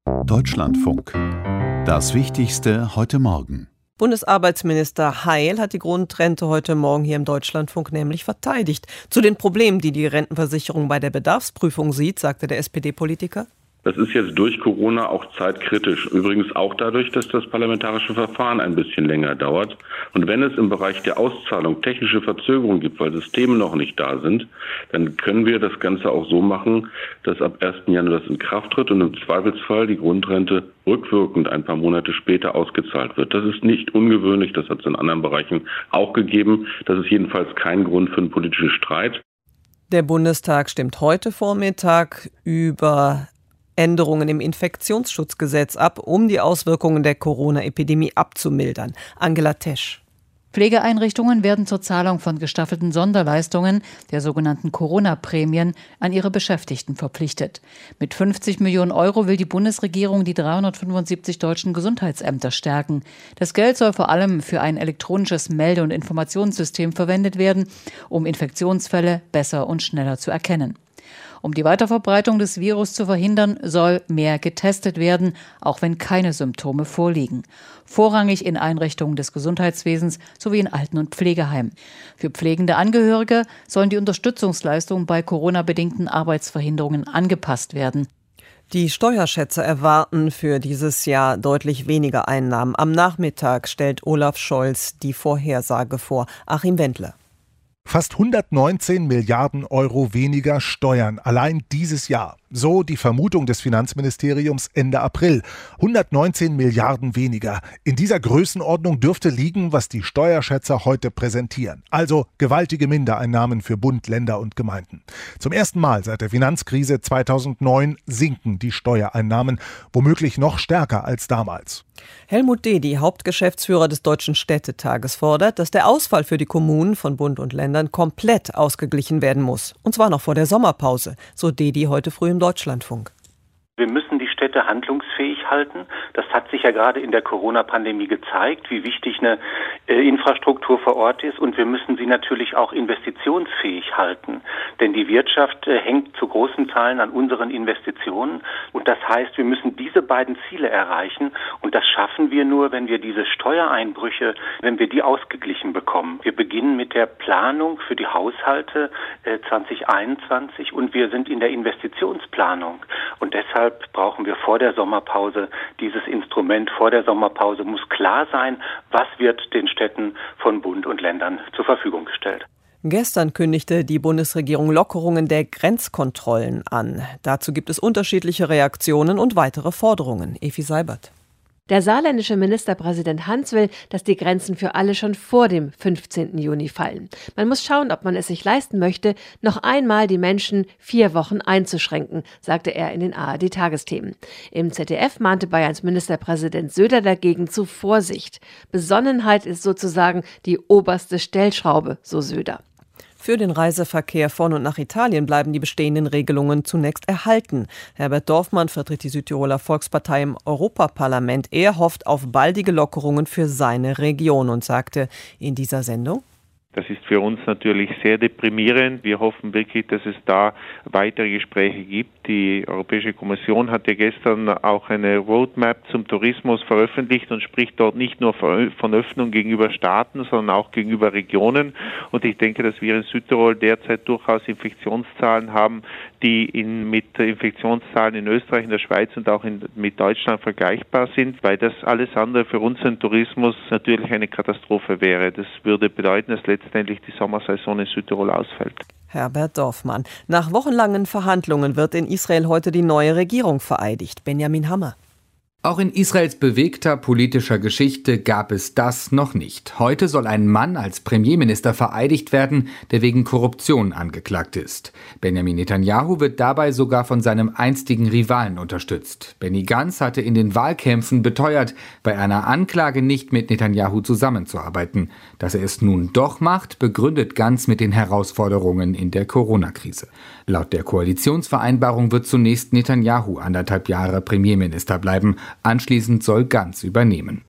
Deutschlandfunk. Das Wichtigste heute Morgen. Bundesarbeitsminister Heil hat die Grundrente heute Morgen hier im Deutschlandfunk nämlich verteidigt. Zu den Problemen, die die Rentenversicherung bei der Bedarfsprüfung sieht, sagte der SPD-Politiker: Das ist jetzt durch Corona auch zeitkritisch. Übrigens auch dadurch, dass das parlamentarische Verfahren ein bisschen länger dauert. Und wenn es im Bereich der Auszahlung technische Verzögerungen gibt, weil Systeme noch nicht da sind, dann können wir das Ganze auch so machen, dass ab 1. Januar das in Kraft tritt und im Zweifelsfall die Grundrente rückwirkend ein paar Monate später ausgezahlt wird. Das ist nicht ungewöhnlich, das hat es in anderen Bereichen auch gegeben. Das ist jedenfalls kein Grund für einen politischen Streit. Der Bundestag stimmt heute Vormittag über Änderungen im Infektionsschutzgesetz ab, um die Auswirkungen der Corona-Epidemie abzumildern. Angela Tesch. Pflegeeinrichtungen werden zur Zahlung von gestaffelten Sonderleistungen, der sogenannten Corona-Prämien, an ihre Beschäftigten verpflichtet. Mit 50 Millionen Euro will die Bundesregierung die 375 deutschen Gesundheitsämter stärken. Das Geld soll vor allem für ein elektronisches Melde- und Informationssystem verwendet werden, um Infektionsfälle besser und schneller zu erkennen. Um die Weiterverbreitung des Virus zu verhindern, soll mehr getestet werden, auch wenn keine Symptome vorliegen. Vorrangig in Einrichtungen des Gesundheitswesens sowie in Alten- und Pflegeheimen. Für pflegende Angehörige sollen die Unterstützungsleistungen bei Corona-bedingten Arbeitsverhinderungen angepasst werden. Die Steuerschätzer erwarten für dieses Jahr deutlich weniger Einnahmen. Am Nachmittag stellt Olaf Scholz die Vorhersage vor. Achim Wendler. Fast 119 Milliarden Euro weniger Steuern allein dieses Jahr. So die Vermutung des Finanzministeriums Ende April. 119 Milliarden weniger. In dieser Größenordnung dürfte liegen, was die Steuerschätzer heute präsentieren. Also gewaltige Mindereinnahmen für Bund, Länder und Gemeinden. Zum ersten Mal seit der Finanzkrise 2009 sinken die Steuereinnahmen, womöglich noch stärker als damals. Helmut Dedi, Hauptgeschäftsführer des Deutschen Städtetages, fordert, dass der Ausfall für die Kommunen von Bund und Ländern komplett ausgeglichen werden muss. Und zwar noch vor der Sommerpause, so Dedi heute früh im Deutschlandfunk. Wir müssen die Städte handlungsfähig halten. Das hat sich ja gerade in der Corona-Pandemie gezeigt, wie wichtig eine Infrastruktur vor Ort ist. Und wir müssen sie natürlich auch investitionsfähig halten. Denn die Wirtschaft hängt zu großen Teilen an unseren Investitionen. Und das heißt, wir müssen diese beiden Ziele erreichen. Und das schaffen wir nur, wenn wir diese Steuereinbrüche, wenn wir die ausgeglichen bekommen. Wir beginnen mit der Planung für die Haushalte 2021 und wir sind in der Investitionsplanung. Und deshalb brauchen wir vor der Sommerpause dieses Instrument. Vor der Sommerpause muss klar sein, was wird den Städten von Bund und Ländern zur Verfügung gestellt. Gestern kündigte die Bundesregierung Lockerungen der Grenzkontrollen an. Dazu gibt es unterschiedliche Reaktionen und weitere Forderungen. Evi Seibert. Der saarländische Ministerpräsident Hans will, dass die Grenzen für alle schon vor dem 15. Juni fallen. Man muss schauen, ob man es sich leisten möchte, noch einmal die Menschen 4 Wochen einzuschränken, sagte er in den ARD-Tagesthemen. Im ZDF mahnte Bayerns Ministerpräsident Söder dagegen zu Vorsicht. Besonnenheit ist sozusagen die oberste Stellschraube, so Söder. Für den Reiseverkehr von und nach Italien bleiben die bestehenden Regelungen zunächst erhalten. Herbert Dorfmann vertritt die Südtiroler Volkspartei im Europaparlament. Er hofft auf baldige Lockerungen für seine Region und sagte in dieser Sendung: Das ist für uns natürlich sehr deprimierend. Wir hoffen wirklich, dass es da weitere Gespräche gibt. Die Europäische Kommission hat ja gestern auch eine Roadmap zum Tourismus veröffentlicht und spricht dort nicht nur von Öffnung gegenüber Staaten, sondern auch gegenüber Regionen. Und ich denke, dass wir in Südtirol derzeit durchaus Infektionszahlen haben, die mit Infektionszahlen in Österreich, in der Schweiz und auch mit Deutschland vergleichbar sind, weil das alles andere für unseren Tourismus natürlich eine Katastrophe wäre. Das würde bedeuten, dass letztendlich die Sommersaison in Südtirol ausfällt. Herbert Dorfmann. Nach wochenlangen Verhandlungen wird in Israel heute die neue Regierung vereidigt. Benjamin Hammer. Auch in Israels bewegter politischer Geschichte gab es das noch nicht. Heute soll ein Mann als Premierminister vereidigt werden, der wegen Korruption angeklagt ist. Benjamin Netanyahu wird dabei sogar von seinem einstigen Rivalen unterstützt. Benny Gantz hatte in den Wahlkämpfen beteuert, bei einer Anklage nicht mit Netanyahu zusammenzuarbeiten. Dass er es nun doch macht, begründet Gantz mit den Herausforderungen in der Corona-Krise. Laut der Koalitionsvereinbarung wird zunächst Netanyahu 1,5 Jahre Premierminister bleiben. Anschließend soll Gantz übernehmen.